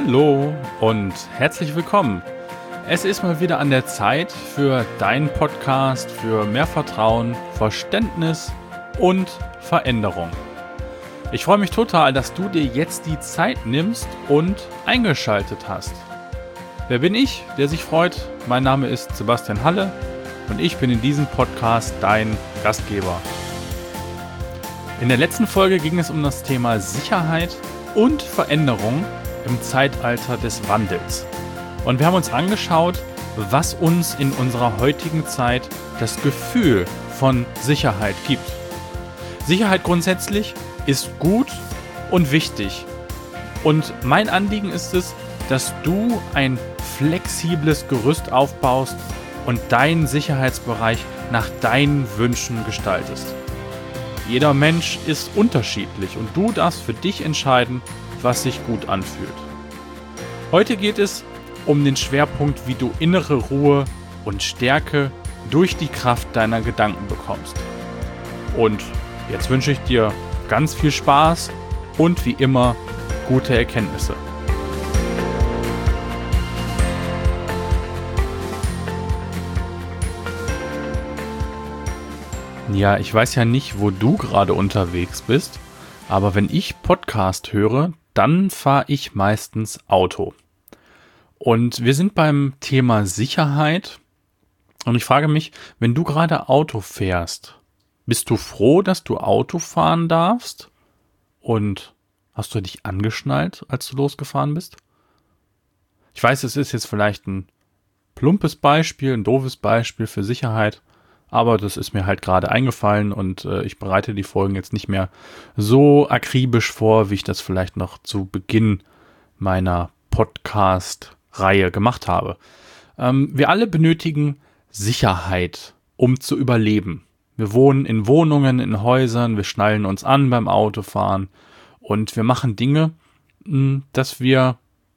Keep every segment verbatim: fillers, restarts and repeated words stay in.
Hallo und herzlich willkommen. Es ist mal wieder an der Zeit für deinen Podcast für mehr Vertrauen, Verständnis und Veränderung. Ich freue mich total, dass du dir jetzt die Zeit nimmst und eingeschaltet hast. Wer bin ich, der sich freut? Mein Name ist Sebastian Halle und ich bin in diesem Podcast dein Gastgeber. In der letzten Folge ging es um das Thema Sicherheit und Veränderung im Zeitalter des Wandels. Und wir haben uns angeschaut, was uns in unserer heutigen Zeit das Gefühl von Sicherheit gibt. Sicherheit grundsätzlich ist gut und wichtig. Und mein Anliegen ist es, dass du ein flexibles Gerüst aufbaust und deinen Sicherheitsbereich nach deinen Wünschen gestaltest. Jeder Mensch ist unterschiedlich und du darfst für dich entscheiden, was sich gut anfühlt. Heute geht es um den Schwerpunkt, wie du innere Ruhe und Stärke durch die Kraft deiner Gedanken bekommst. Und jetzt wünsche ich dir ganz viel Spaß und wie immer gute Erkenntnisse. Ja, ich weiß ja nicht, wo du gerade unterwegs bist, aber wenn ich Podcast höre, dann fahre ich meistens Auto. Und wir sind beim Thema Sicherheit und ich frage mich, wenn du gerade Auto fährst, bist du froh, dass du Auto fahren darfst? Und hast du dich angeschnallt, als du losgefahren bist? Ich weiß, es ist jetzt vielleicht ein plumpes Beispiel, ein doofes Beispiel für Sicherheit, aber das ist mir halt gerade eingefallen und äh, ich bereite die Folgen jetzt nicht mehr so akribisch vor, wie ich das vielleicht noch zu Beginn meiner Podcast-Reihe gemacht habe. Ähm, wir alle benötigen Sicherheit, um zu überleben. Wir wohnen in Wohnungen, in Häusern, wir schnallen uns an beim Autofahren und wir machen Dinge, mh, dass wir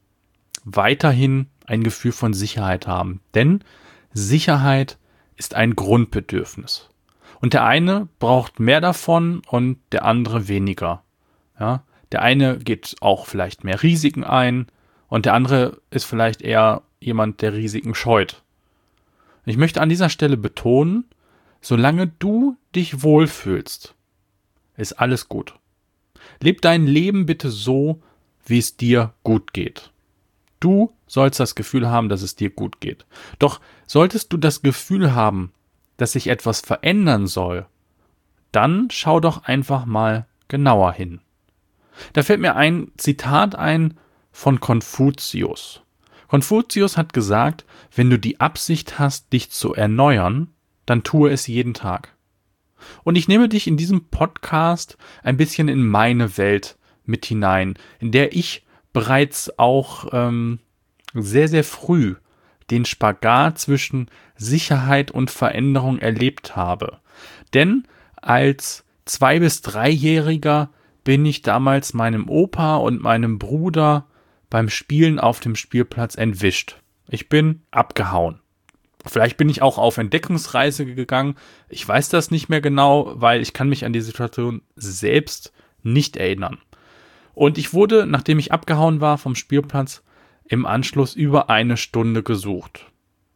weiterhin ein Gefühl von Sicherheit haben. Denn Sicherheit ist ein Grundbedürfnis. Und der eine braucht mehr davon und der andere weniger. Ja? Der eine geht auch vielleicht mehr Risiken ein und der andere ist vielleicht eher jemand, der Risiken scheut. Ich möchte an dieser Stelle betonen, solange du dich wohlfühlst, ist alles gut. Leb dein Leben bitte so, wie es dir gut geht. Du sollst das Gefühl haben, dass es dir gut geht. Doch solltest du das Gefühl haben, dass sich etwas verändern soll, dann schau doch einfach mal genauer hin. Da fällt mir ein Zitat ein von Konfuzius. Konfuzius hat gesagt, wenn du die Absicht hast, dich zu erneuern, dann tue es jeden Tag. Und ich nehme dich in diesem Podcast ein bisschen in meine Welt mit hinein, in der ich bereits auch ähm, sehr, sehr früh den Spagat zwischen Sicherheit und Veränderung erlebt habe. Denn als Zwei- bis Dreijähriger bin ich damals meinem Opa und meinem Bruder beim Spielen auf dem Spielplatz entwischt. Ich bin abgehauen. Vielleicht bin ich auch auf Entdeckungsreise gegangen. Ich weiß das nicht mehr genau, weil ich kann mich an die Situation selbst nicht erinnern. Und ich wurde, nachdem ich abgehauen war vom Spielplatz, im Anschluss über eine Stunde gesucht.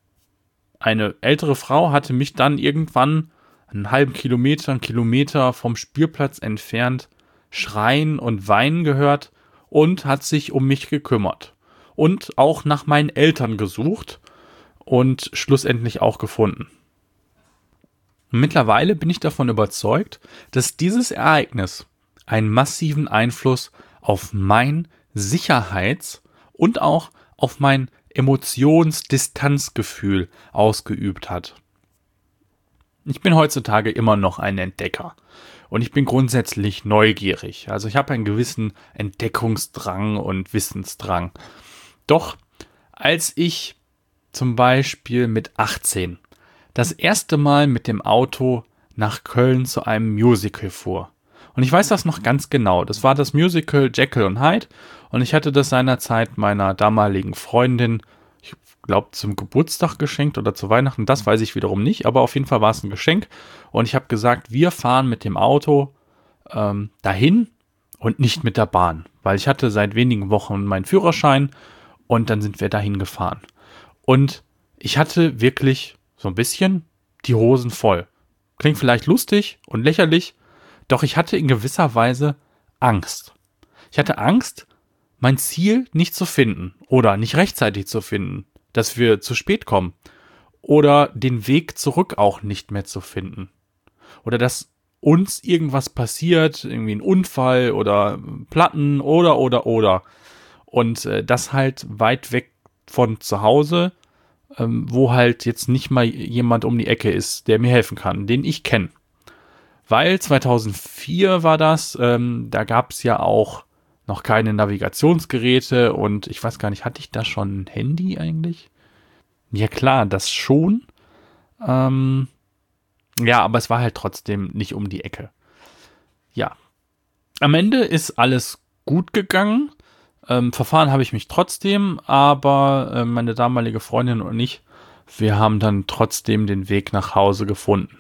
Eine ältere Frau hatte mich dann irgendwann einen halben Kilometer, einen Kilometer vom Spielplatz entfernt schreien und weinen gehört und hat sich um mich gekümmert. Und auch nach meinen Eltern gesucht und schlussendlich auch gefunden. Mittlerweile bin ich davon überzeugt, dass dieses Ereignis einen massiven Einfluss auf mein Sicherheits- und auch auf mein Emotionsdistanzgefühl ausgeübt hat. Ich bin heutzutage immer noch ein Entdecker und ich bin grundsätzlich neugierig. Also ich habe einen gewissen Entdeckungsdrang und Wissensdrang. Doch als ich zum Beispiel mit achtzehn das erste Mal mit dem Auto nach Köln zu einem Musical fuhr, und ich weiß das noch ganz genau. Das war das Musical Jekyll und Hyde. Und ich hatte das seinerzeit meiner damaligen Freundin, ich glaube, zum Geburtstag geschenkt oder zu Weihnachten. Das weiß ich wiederum nicht. Aber auf jeden Fall war es ein Geschenk. Und ich habe gesagt, wir fahren mit dem Auto ähm, dahin und nicht mit der Bahn, weil ich hatte seit wenigen Wochen meinen Führerschein und dann sind wir dahin gefahren. Und ich hatte wirklich so ein bisschen die Hosen voll. Klingt vielleicht lustig und lächerlich, doch ich hatte in gewisser Weise Angst. Ich hatte Angst, mein Ziel nicht zu finden oder nicht rechtzeitig zu finden, dass wir zu spät kommen oder den Weg zurück auch nicht mehr zu finden. Oder dass uns irgendwas passiert, irgendwie ein Unfall oder Platten oder, oder, oder. Und äh, das halt weit weg von zu Hause, ähm, wo halt jetzt nicht mal jemand um die Ecke ist, der mir helfen kann, den ich kenne. Weil zweitausendvier war das, ähm, da gab es ja auch noch keine Navigationsgeräte und ich weiß gar nicht, hatte ich da schon ein Handy eigentlich? Ja klar, das schon. Ähm, ja, aber es war halt trotzdem nicht um die Ecke. Ja, am Ende ist alles gut gegangen. Ähm, verfahren habe ich mich trotzdem, aber äh, meine damalige Freundin und ich, wir haben dann trotzdem den Weg nach Hause gefunden.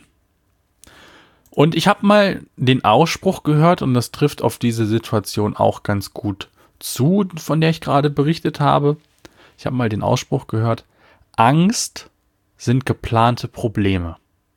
Und ich habe mal den Ausspruch gehört, und das trifft auf diese Situation auch ganz gut zu, von der ich gerade berichtet habe. Ich habe mal den Ausspruch gehört: Angst sind geplante Probleme.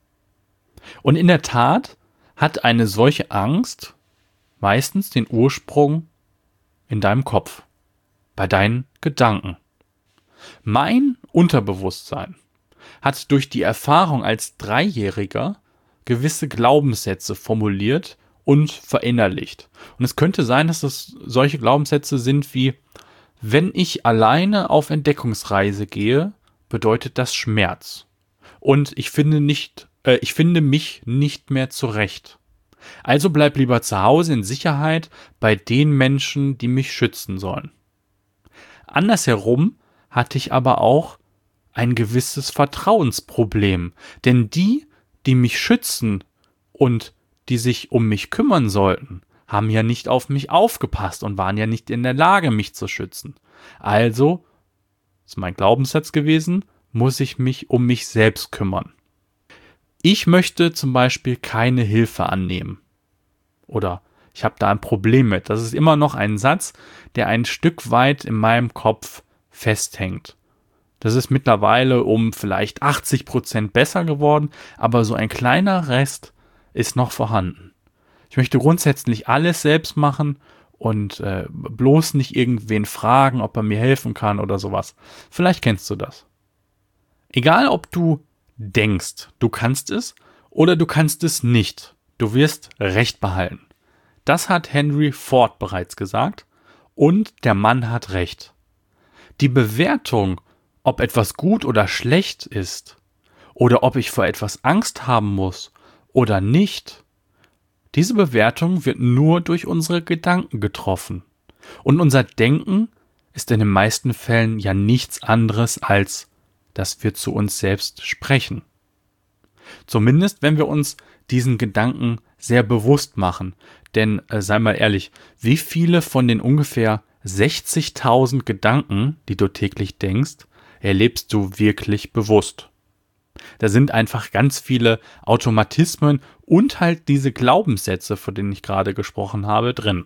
Und in der Tat hat eine solche Angst meistens den Ursprung in deinem Kopf, bei deinen Gedanken. Mein Unterbewusstsein hat durch die Erfahrung als Dreijähriger gewisse Glaubenssätze formuliert und verinnerlicht. Und es könnte sein, dass das solche Glaubenssätze sind wie: Wenn ich alleine auf Entdeckungsreise gehe, bedeutet das Schmerz. Und ich finde nicht, äh, ich finde mich nicht mehr zurecht. Also bleib lieber zu Hause in Sicherheit bei den Menschen, die mich schützen sollen. Andersherum hatte ich aber auch ein gewisses Vertrauensproblem, denn die, die mich schützen und die sich um mich kümmern sollten, haben ja nicht auf mich aufgepasst und waren ja nicht in der Lage, mich zu schützen. Also, ist mein Glaubenssatz gewesen, muss ich mich um mich selbst kümmern. Ich möchte zum Beispiel keine Hilfe annehmen. Oder ich habe da ein Problem mit. Das ist immer noch ein Satz, der ein Stück weit in meinem Kopf festhängt. Das ist mittlerweile um vielleicht achtzig Prozent besser geworden, aber so ein kleiner Rest ist noch vorhanden. Ich möchte grundsätzlich alles selbst machen und äh, bloß nicht irgendwen fragen, ob er mir helfen kann oder sowas. Vielleicht kennst du das. Egal, ob du denkst, du kannst es oder du kannst es nicht, du wirst Recht behalten. Das hat Henry Ford bereits gesagt und der Mann hat recht. Die Bewertung, ob etwas gut oder schlecht ist oder ob ich vor etwas Angst haben muss oder nicht, diese Bewertung wird nur durch unsere Gedanken getroffen. Und unser Denken ist in den meisten Fällen ja nichts anderes, als dass wir zu uns selbst sprechen. Zumindest, wenn wir uns diesen Gedanken sehr bewusst machen. Denn, äh, sei mal ehrlich, wie viele von den ungefähr sechzigtausend Gedanken, die du täglich denkst, erlebst du wirklich bewusst? Da sind einfach ganz viele Automatismen und halt diese Glaubenssätze, von denen ich gerade gesprochen habe, drin.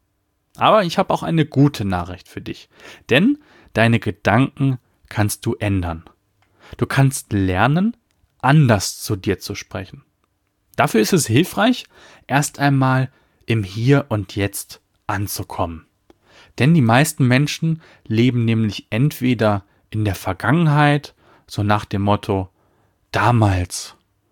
Aber ich habe auch eine gute Nachricht für dich. Denn deine Gedanken kannst du ändern. Du kannst lernen, anders zu dir zu sprechen. Dafür ist es hilfreich, erst einmal im Hier und Jetzt anzukommen. Denn die meisten Menschen leben nämlich entweder in der Vergangenheit, so nach dem Motto: Damals,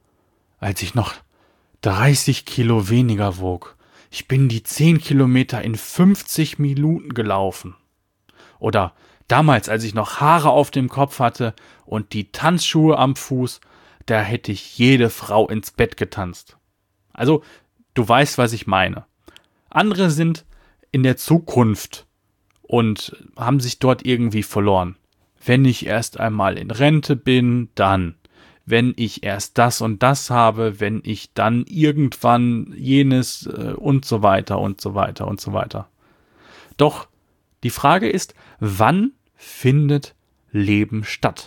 als ich noch dreißig Kilo weniger wog, ich bin die zehn Kilometer in fünfzig Minuten gelaufen. Oder damals, als ich noch Haare auf dem Kopf hatte und die Tanzschuhe am Fuß, da hätte ich jede Frau ins Bett getanzt. Also, du weißt, was ich meine. Andere sind in der Zukunft und haben sich dort irgendwie verloren. Wenn ich erst einmal in Rente bin, dann. Wenn ich erst das und das habe, wenn ich dann irgendwann jenes äh, und so weiter und so weiter und so weiter. Doch die Frage ist, wann findet Leben statt?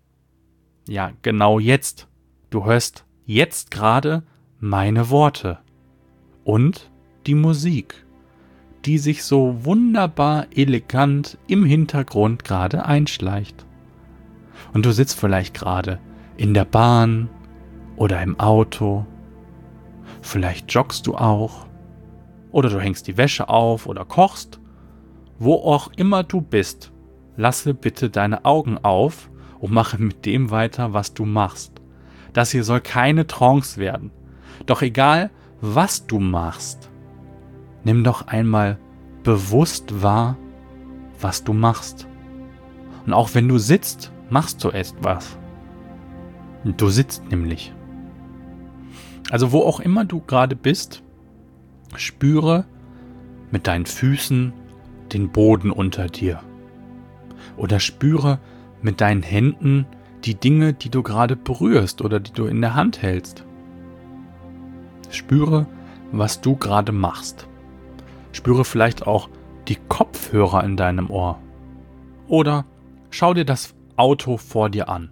Ja, genau jetzt. Du hörst jetzt gerade meine Worte und die Musik. die sich so wunderbar elegant im Hintergrund gerade einschleicht. Und du sitzt vielleicht gerade in der Bahn oder im Auto. Vielleicht joggst du auch. Oder du hängst die Wäsche auf oder kochst. Wo auch immer du bist, lasse bitte deine Augen auf und mache mit dem weiter, was du machst. Das hier soll keine Trance werden. Doch egal, was du machst, nimm doch einmal bewusst wahr, was du machst. Und auch wenn du sitzt, machst du etwas. Du sitzt nämlich. Also wo auch immer du gerade bist, spüre mit deinen Füßen den Boden unter dir. Oder spüre mit deinen Händen die Dinge, die du gerade berührst oder die du in der Hand hältst. Spüre, was du gerade machst. Spüre vielleicht auch die Kopfhörer in deinem Ohr. Oder schau dir das Auto vor dir an.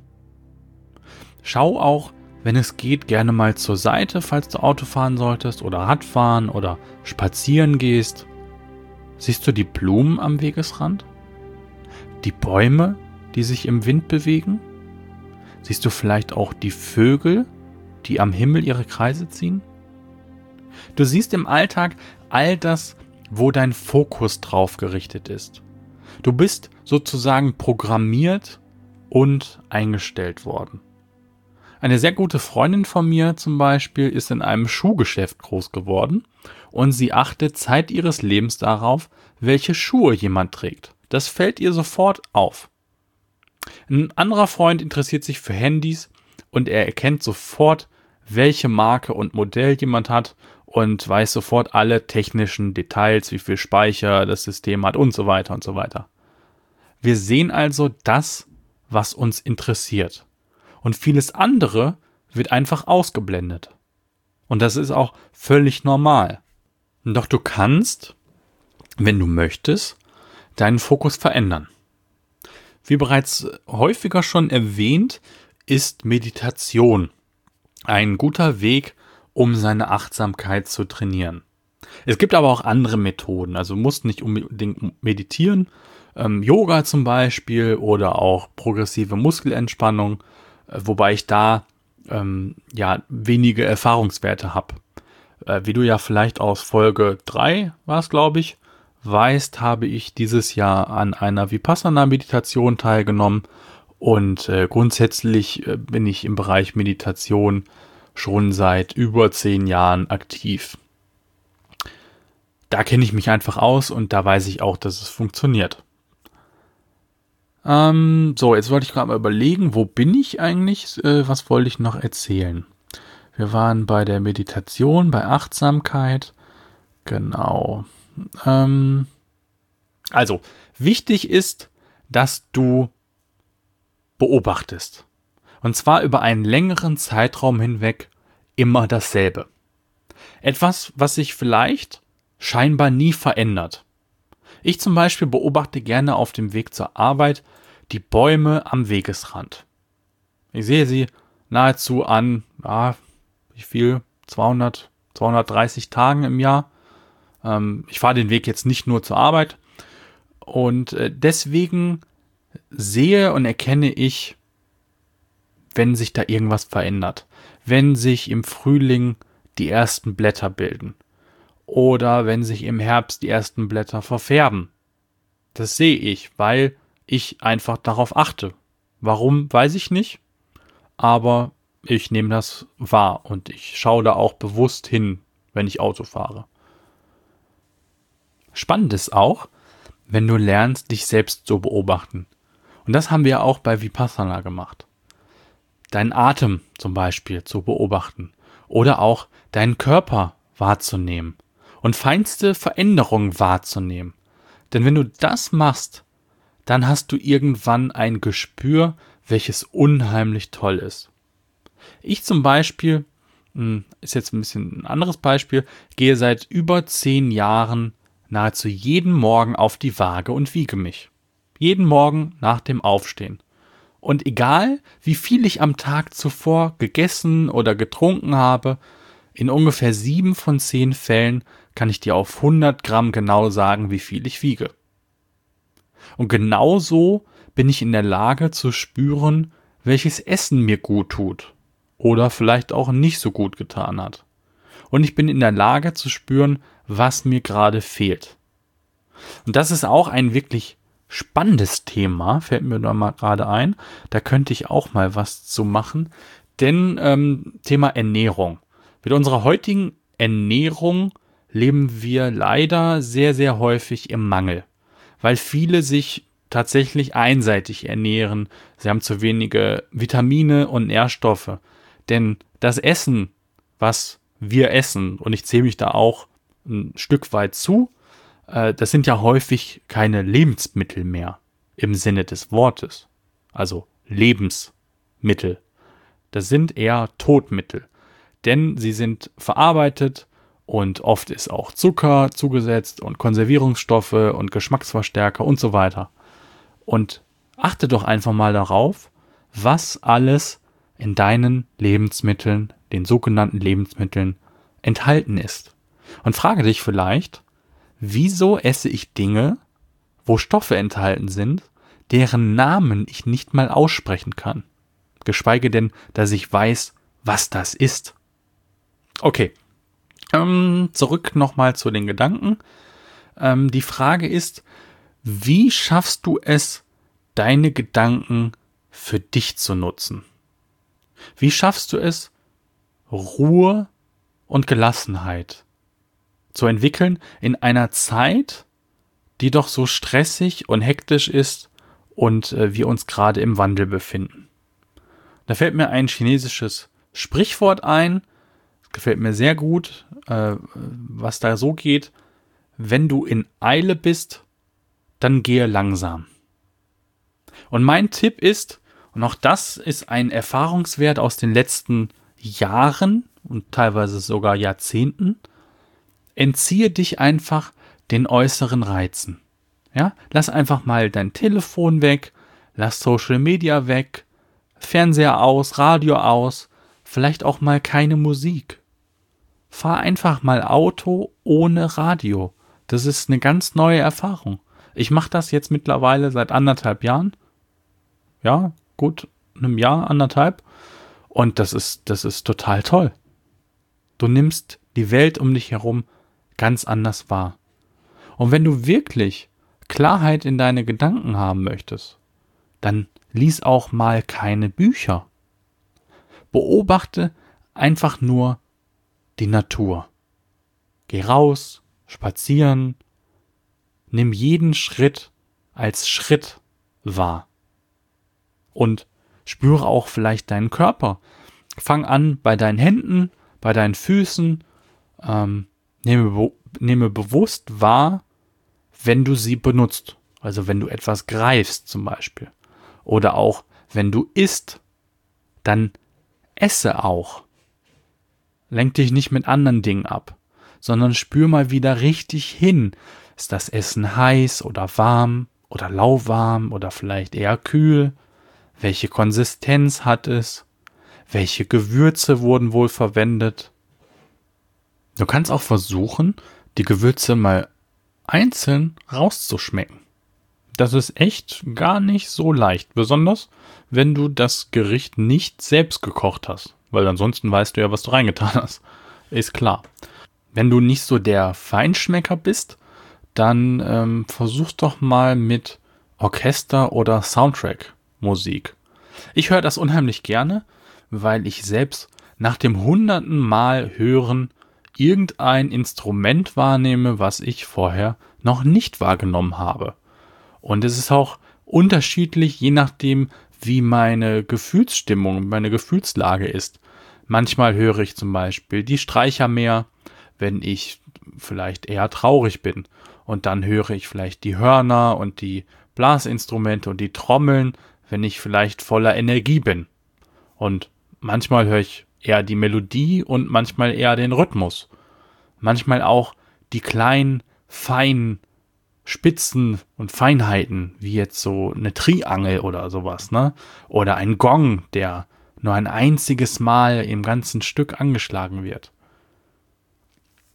Schau auch, wenn es geht, gerne mal zur Seite, falls du Auto fahren solltest oder Radfahren oder spazieren gehst. Siehst du die Blumen am Wegesrand? Die Bäume, die sich im Wind bewegen? Siehst du vielleicht auch die Vögel, die am Himmel ihre Kreise ziehen? Du siehst im Alltag all das, wo dein Fokus drauf gerichtet ist. Du bist sozusagen programmiert und eingestellt worden. Eine sehr gute Freundin von mir zum Beispiel ist in einem Schuhgeschäft groß geworden und sie achtet Zeit ihres Lebens darauf, welche Schuhe jemand trägt. Das fällt ihr sofort auf. Ein anderer Freund interessiert sich für Handys und er erkennt sofort, welche Marke und Modell jemand hat und weiß sofort alle technischen Details, wie viel Speicher das System hat und so weiter und so weiter. Wir sehen also das, was uns interessiert. Und vieles andere wird einfach ausgeblendet. Und das ist auch völlig normal. Doch du kannst, wenn du möchtest, deinen Fokus verändern. Wie bereits häufiger schon erwähnt, ist Meditation ein guter Weg, um seine Achtsamkeit zu trainieren. Es gibt aber auch andere Methoden. Also du musst nicht unbedingt meditieren. Ähm, Yoga zum Beispiel oder auch progressive Muskelentspannung. Wobei ich da ähm, ja wenige Erfahrungswerte habe. Äh, wie du ja vielleicht aus Folge drei war es, glaube ich, weißt, habe ich dieses Jahr an einer Vipassana-Meditation teilgenommen und äh, grundsätzlich äh, bin ich im Bereich Meditation schon seit über zehn Jahren aktiv. Da kenne ich mich einfach aus und da weiß ich auch, dass es funktioniert. Ähm, so, jetzt wollte ich gerade mal überlegen, wo bin ich eigentlich? Äh, was wollte ich noch erzählen? Wir waren bei der Meditation, bei Achtsamkeit. Genau. Ähm, also, wichtig ist, dass du beobachtest. Und zwar über einen längeren Zeitraum hinweg immer dasselbe. Etwas, was sich vielleicht scheinbar nie verändert. Ich zum Beispiel beobachte gerne auf dem Weg zur Arbeit die Bäume am Wegesrand. Ich sehe sie nahezu an, ja, wie viel? zweihundert, zweihundertdreißig Tagen im Jahr. Ähm, ich fahre den Weg jetzt nicht nur zur Arbeit. Und äh, deswegen sehe und erkenne ich, wenn sich da irgendwas verändert. Wenn sich im Frühling die ersten Blätter bilden. Oder wenn sich im Herbst die ersten Blätter verfärben. Das sehe ich, weil ich einfach darauf achte. Warum, weiß ich nicht. Aber ich nehme das wahr und ich schaue da auch bewusst hin, wenn ich Auto fahre. Spannend ist auch, wenn du lernst, dich selbst zu beobachten. Und das haben wir auch bei Vipassana gemacht. Deinen Atem zum Beispiel zu beobachten. Oder auch deinen Körper wahrzunehmen. Und feinste Veränderungen wahrzunehmen. Denn wenn du das machst, dann hast du irgendwann ein Gespür, welches unheimlich toll ist. Ich zum Beispiel, ist jetzt ein bisschen ein anderes Beispiel, gehe seit über zehn Jahren nahezu jeden Morgen auf die Waage und wiege mich. Jeden Morgen nach dem Aufstehen. Und egal, wie viel ich am Tag zuvor gegessen oder getrunken habe, in ungefähr sieben von zehn Fällen kann ich dir auf hundert Gramm genau sagen, wie viel ich wiege. Und genauso bin ich in der Lage zu spüren, welches Essen mir gut tut oder vielleicht auch nicht so gut getan hat. Und ich bin in der Lage zu spüren, was mir gerade fehlt. Und das ist auch ein wirklich spannendes Thema, fällt mir da mal gerade ein. Da könnte ich auch mal was zu machen. Denn ähm, Thema Ernährung. Mit unserer heutigen Ernährung leben wir leider sehr, sehr häufig im Mangel. Weil viele sich tatsächlich einseitig ernähren. Sie haben zu wenige Vitamine und Nährstoffe. Denn das Essen, was wir essen, und ich zähle mich da auch ein Stück weit zu, äh, das sind ja häufig keine Lebensmittel mehr im Sinne des Wortes. Also Lebensmittel. Das sind eher Todmittel. Denn sie sind verarbeitet und oft ist auch Zucker zugesetzt und Konservierungsstoffe und Geschmacksverstärker und so weiter. Und achte doch einfach mal darauf, was alles in deinen Lebensmitteln, den sogenannten Lebensmitteln, enthalten ist. Und frage dich vielleicht, wieso esse ich Dinge, wo Stoffe enthalten sind, deren Namen ich nicht mal aussprechen kann? Geschweige denn, dass ich weiß, was das ist. Okay, ähm, zurück nochmal zu den Gedanken. Ähm, die Frage ist, wie schaffst du es, deine Gedanken für dich zu nutzen? Wie schaffst du es, Ruhe und Gelassenheit zu entwickeln in einer Zeit, die doch so stressig und hektisch ist und äh, wir uns gerade im Wandel befinden? Da fällt mir ein chinesisches Sprichwort ein, das gefällt mir sehr gut, äh, was da so geht: Wenn du in Eile bist, dann gehe langsam. Und mein Tipp ist, und auch das ist ein Erfahrungswert aus den letzten Jahren und teilweise sogar Jahrzehnten, entziehe dich einfach den äußeren Reizen. Ja? Lass einfach mal dein Telefon weg, lass Social Media weg, Fernseher aus, Radio aus, vielleicht auch mal keine Musik. Fahr einfach mal Auto ohne Radio. Das ist eine ganz neue Erfahrung. Ich mache das jetzt mittlerweile seit anderthalb Jahren. Ja, gut, einem Jahr, anderthalb. Und das ist, das ist total toll. Du nimmst die Welt um dich herum ganz anders wahr. Und wenn du wirklich Klarheit in deine Gedanken haben möchtest, dann lies auch mal keine Bücher. Beobachte einfach nur die Natur. Geh raus, spazieren, nimm jeden Schritt als Schritt wahr. Und spüre auch vielleicht deinen Körper. Fang an bei deinen Händen, bei deinen Füßen. Ähm, nehme, be- nehme bewusst wahr, wenn du sie benutzt. Also wenn du etwas greifst zum Beispiel. Oder auch wenn du isst, dann esse auch. Lenk dich nicht mit anderen Dingen ab, sondern spür mal wieder richtig hin. Ist das Essen heiß oder warm oder lauwarm oder vielleicht eher kühl? Welche Konsistenz hat es? Welche Gewürze wurden wohl verwendet? Du kannst auch versuchen, die Gewürze mal einzeln rauszuschmecken. Das ist echt gar nicht so leicht, besonders wenn du das Gericht nicht selbst gekocht hast, weil ansonsten weißt du ja, was du reingetan hast. Ist klar. Wenn du nicht so der Feinschmecker bist, dann ähm, versuch doch mal mit Orchester oder Soundtrack-Musik. Ich höre das unheimlich gerne, weil ich selbst nach dem hunderten Mal hören irgendein Instrument wahrnehme, was ich vorher noch nicht wahrgenommen habe. Und es ist auch unterschiedlich, je nachdem, wie meine Gefühlsstimmung, meine Gefühlslage ist. Manchmal höre ich zum Beispiel die Streicher mehr, wenn ich vielleicht eher traurig bin. Und dann höre ich vielleicht die Hörner und die Blasinstrumente und die Trommeln, wenn ich vielleicht voller Energie bin. Und manchmal höre ich eher die Melodie und manchmal eher den Rhythmus. Manchmal auch die kleinen, feinen Spitzen und Feinheiten, wie jetzt so eine Triangel oder sowas, ne? Oder ein Gong, der nur ein einziges Mal im ganzen Stück angeschlagen wird.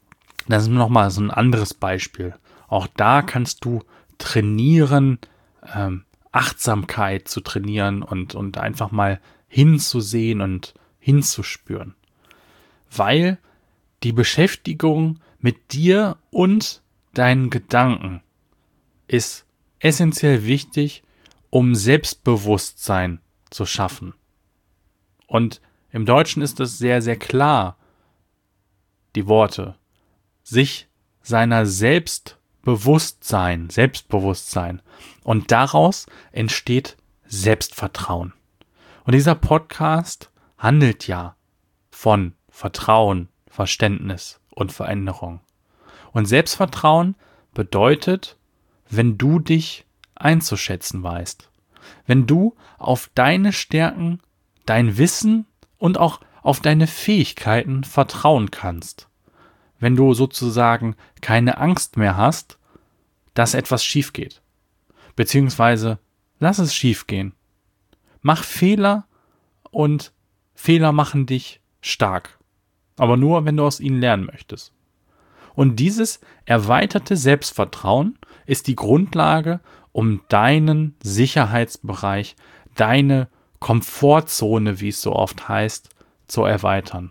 Das ist nochmal so ein anderes Beispiel. Auch da kannst du trainieren, ähm, Achtsamkeit zu trainieren und, und einfach mal hinzusehen und hinzuspüren. Weil die Beschäftigung mit dir und deinen Gedanken ist essentiell wichtig, um Selbstbewusstsein zu schaffen. Und im Deutschen ist es sehr, sehr klar, die Worte, sich seiner selbst Bewusstsein, Selbstbewusstsein. Und daraus entsteht Selbstvertrauen. Und dieser Podcast handelt ja von Vertrauen, Verständnis und Veränderung. Und Selbstvertrauen bedeutet, wenn du dich einzuschätzen weißt. Wenn du auf deine Stärken, dein Wissen und auch auf deine Fähigkeiten vertrauen kannst. Wenn du sozusagen keine Angst mehr hast, dass etwas schief geht. Beziehungsweise lass es schief gehen. Mach Fehler und Fehler machen dich stark. Aber nur, wenn du aus ihnen lernen möchtest. Und dieses erweiterte Selbstvertrauen ist die Grundlage, um deinen Sicherheitsbereich, deine Komfortzone, wie es so oft heißt, zu erweitern.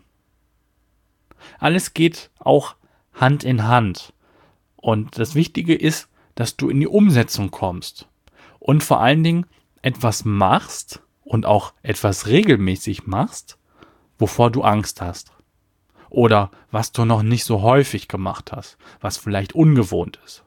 Alles geht auch Hand in Hand. Und das Wichtige ist, dass du in die Umsetzung kommst. Und vor allen Dingen etwas machst und auch etwas regelmäßig machst, wovor du Angst hast. Oder was du noch nicht so häufig gemacht hast, was vielleicht ungewohnt ist.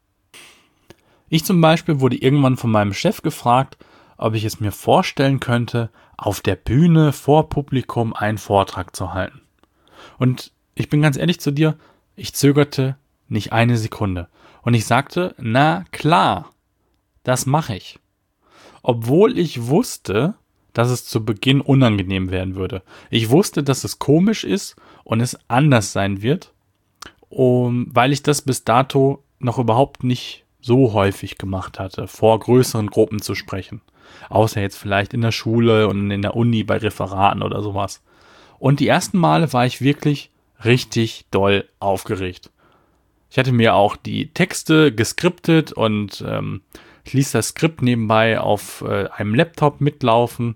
Ich zum Beispiel wurde irgendwann von meinem Chef gefragt, ob ich es mir vorstellen könnte, auf der Bühne vor Publikum einen Vortrag zu halten. Und ich bin ganz ehrlich zu dir, ich zögerte nicht eine Sekunde. Und ich sagte, na klar, das mache ich. Obwohl ich wusste, dass es zu Beginn unangenehm werden würde. Ich wusste, dass es komisch ist und es anders sein wird, um, weil ich das bis dato noch überhaupt nicht so häufig gemacht hatte, vor größeren Gruppen zu sprechen. Außer jetzt vielleicht in der Schule und in der Uni bei Referaten oder sowas. Und die ersten Male war ich wirklich richtig doll aufgeregt. Ich hatte mir auch die Texte geskriptet und ähm, ich ließ das Skript nebenbei auf äh, einem Laptop mitlaufen.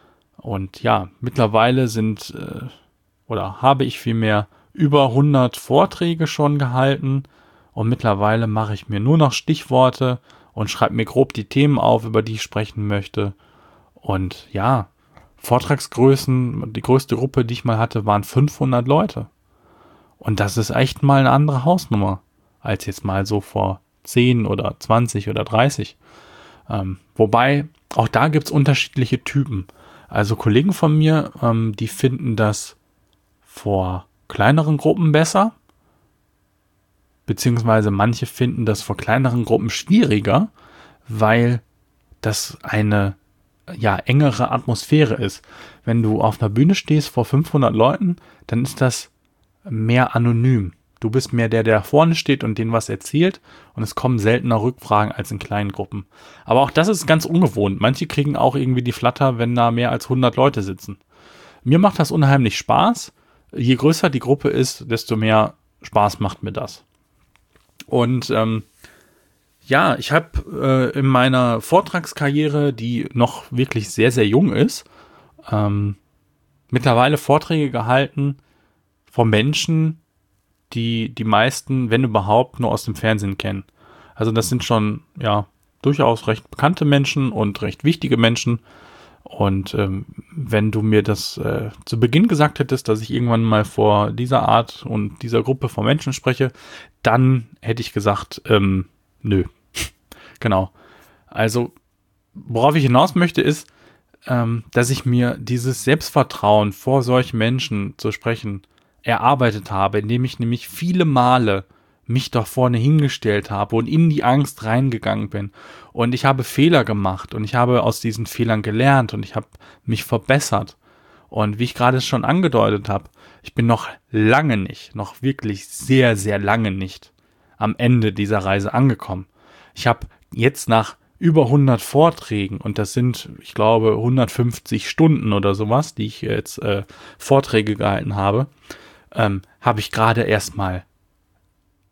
Und ja, mittlerweile sind äh, oder habe ich vielmehr über hundert Vorträge schon gehalten. Und mittlerweile mache ich mir nur noch Stichworte und schreibe mir grob die Themen auf, über die ich sprechen möchte. Und ja, Vortragsgrößen, die größte Gruppe, die ich mal hatte, waren fünfhundert Leute. Und das ist echt mal eine andere Hausnummer, als jetzt mal so vor zehn oder zwanzig oder dreißig. Ähm, wobei, auch da gibt es unterschiedliche Typen. Also Kollegen von mir, ähm, die finden das vor kleineren Gruppen besser. Beziehungsweise manche finden das vor kleineren Gruppen schwieriger, weil das eine ja, engere Atmosphäre ist. Wenn du auf einer Bühne stehst vor fünfhundert Leuten, dann ist das mehr anonym. Du bist mehr der, der vorne steht und denen was erzählt und es kommen seltener Rückfragen als in kleinen Gruppen. Aber auch das ist ganz ungewohnt. Manche kriegen auch irgendwie die Flatter, wenn da mehr als hundert Leute sitzen. Mir macht das unheimlich Spaß. Je größer die Gruppe ist, desto mehr Spaß macht mir das. Und ähm, ja, ich habe äh, in meiner Vortragskarriere, die noch wirklich sehr, sehr jung ist, ähm, mittlerweile Vorträge gehalten von Menschen, die die meisten, wenn überhaupt, nur aus dem Fernsehen kennen. Also das sind schon, ja, durchaus recht bekannte Menschen und recht wichtige Menschen. Und ähm, wenn du mir das äh, zu Beginn gesagt hättest, dass ich irgendwann mal vor dieser Art und dieser Gruppe von Menschen spreche, dann hätte ich gesagt, ähm, nö. Genau. Also, worauf ich hinaus möchte, ist, ähm, dass ich mir dieses Selbstvertrauen vor solchen Menschen zu sprechen erarbeitet habe, indem ich nämlich viele Male mich da vorne hingestellt habe und in die Angst reingegangen bin. Und ich habe Fehler gemacht und ich habe aus diesen Fehlern gelernt und ich habe mich verbessert. Und wie ich gerade schon angedeutet habe, ich bin noch lange nicht, noch wirklich sehr, sehr lange nicht am Ende dieser Reise angekommen. Ich habe jetzt nach über hundert Vorträgen, und das sind, ich glaube, hundertfünfzig Stunden oder sowas, die ich jetzt äh, Vorträge gehalten habe, ähm, habe ich gerade erstmal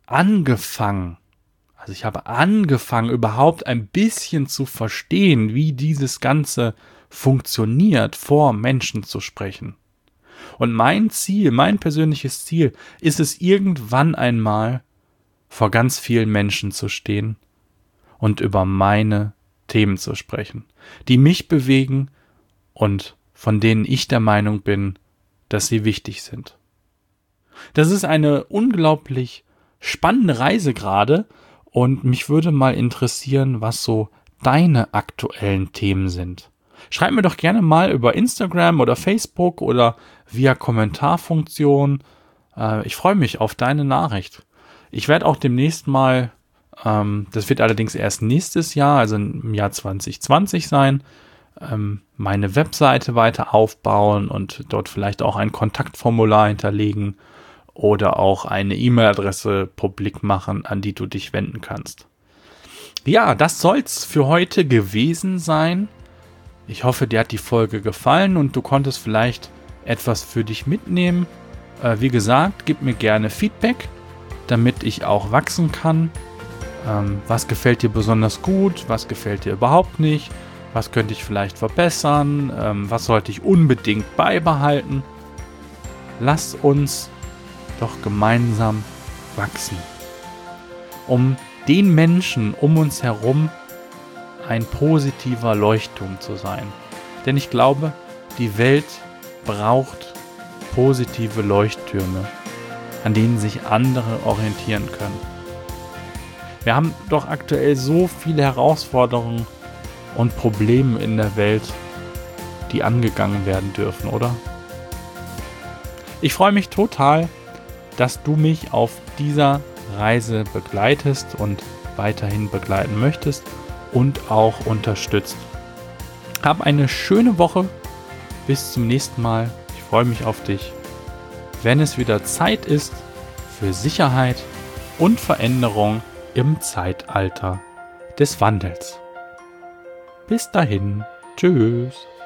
angefangen, also ich habe angefangen, überhaupt ein bisschen zu verstehen, wie dieses Ganze funktioniert, vor Menschen zu sprechen. Und mein Ziel, mein persönliches Ziel, ist es irgendwann einmal, vor ganz vielen Menschen zu stehen und über meine Themen zu sprechen, die mich bewegen und von denen ich der Meinung bin, dass sie wichtig sind. Das ist eine unglaublich spannende Reise gerade und mich würde mal interessieren, was so deine aktuellen Themen sind. Schreib mir doch gerne mal über Instagram oder Facebook oder via Kommentarfunktion. Äh, ich freue mich auf deine Nachricht. Ich werde auch demnächst mal, ähm, das wird allerdings erst nächstes Jahr, also im Jahr zwanzig zwanzig sein, ähm, meine Webseite weiter aufbauen und dort vielleicht auch ein Kontaktformular hinterlegen oder auch eine E-Mail-Adresse publik machen, an die du dich wenden kannst. Ja, das soll's für heute gewesen sein. Ich hoffe, dir hat die Folge gefallen und du konntest vielleicht etwas für dich mitnehmen. Äh, wie gesagt, gib mir gerne Feedback, damit ich auch wachsen kann. Ähm, was gefällt dir besonders gut? Was gefällt dir überhaupt nicht? Was könnte ich vielleicht verbessern? Ähm, was sollte ich unbedingt beibehalten? Lass uns doch gemeinsam wachsen, um den Menschen um uns herum ein positiver Leuchtturm zu sein. Denn ich glaube, die Welt braucht positive Leuchttürme, an denen sich andere orientieren können. Wir haben doch aktuell so viele Herausforderungen und Probleme in der Welt, die angegangen werden dürfen, oder? Ich freue mich total, dass du mich auf dieser Reise begleitest und weiterhin begleiten möchtest und auch unterstützt. Hab eine schöne Woche. Bis zum nächsten Mal. Ich freue mich auf dich, wenn es wieder Zeit ist für Sicherheit und Veränderung im Zeitalter des Wandels. Bis dahin. Tschüss.